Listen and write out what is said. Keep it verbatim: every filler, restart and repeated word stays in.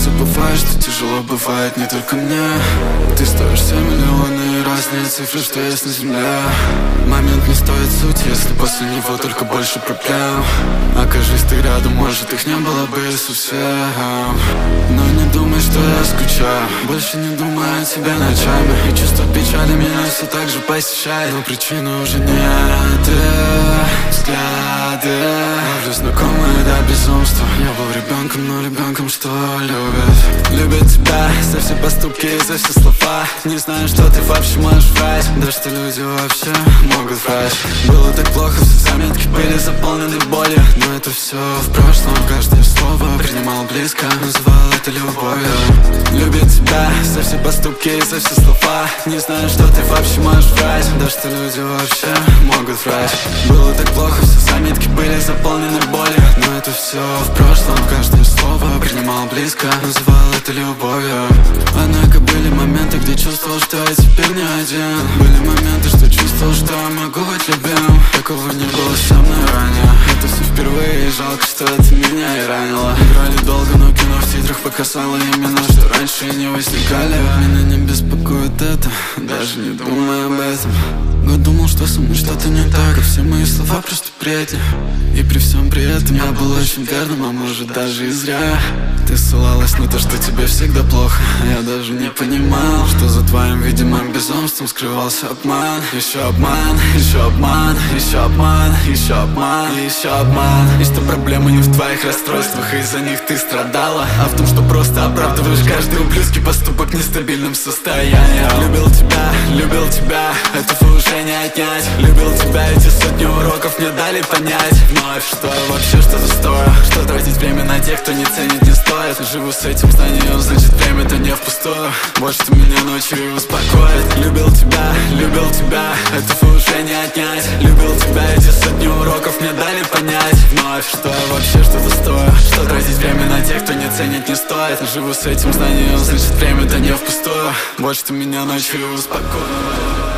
забываешь, что тяжело бывает не только мне. Ты стоишь все миллионы, разные цифры, что есть на земле. Момент не стоит суть, если после него только больше проблем. Окажись ты рядом, может их не было бы и совсем. Но не думай, что я скучаю, больше не думаю о тебе ночами. И чувство печали меня все так же посещает. Но причина уже не это. Взгляды ловлю знакомые до безумства. Я был ребенком, но ребенком, что любит. Любит тебя за все поступки и за все слова. Не знаю, что ты вообще можешь врать. Да что люди вообще могут врать. Было так плохо, все заметки были заполнены болью. Но это все в прошлом, каждое слово принимал близко, называл это любовью. Любит тебя за все поступки и за все слова. Не знаю, что ты вообще можешь врать. Да что люди вообще могут врать. Было так плохо, все заметки были заполнены болью. Но это все в прошлом, каждое слово принимал близко, называл это любовью. Однако были моменты, где чувствовал, что я теперь не один. Были моменты, что чувствовал, что я могу быть любим. Такого не было со мной ранее. Это все впервые, и жалко, что это меня и ранило. Играли долго, но кино в титрах показало именно, что раньше и не возникали. Меня не беспокоит это, даже не думай об этом. Год думал, что со мной что-то не так, а все мои слова просто бредни. И при всем при этом я был очень верным, а может даже и зря. Ты ссылалась на то, что тебе всегда плохо, а я даже не понимал, что за твоим видимым безумством скрывался обман. Еще обман, еще обман, еще обман, еще обман, еще обман. И что проблема не в твоих расстройствах, и из-за них ты страдала, а в том, что просто оправдываешь каждый ублюдский поступок нестабильным состоянием. Любил тебя, любил тебя, этого уже не отнять. Любил тебя, эти сотни уроков мне дали понять вновь, что я вообще что-то стою, что тратить время на тех, кто не ценит, не стоит. Живу с этим знанием, значит время-то не впустую. Больше ты меня ночью успокоит. Любил тебя, любил тебя, этого уже не отнять. Любил тебя, эти сотни уроков мне дали понять вновь, что я вообще что-то стою, что тратить время на тех, кто не ценит, не стоит. Живу с этим знанием, значит время-то не впустую. Больше ты меня ночью успокоит.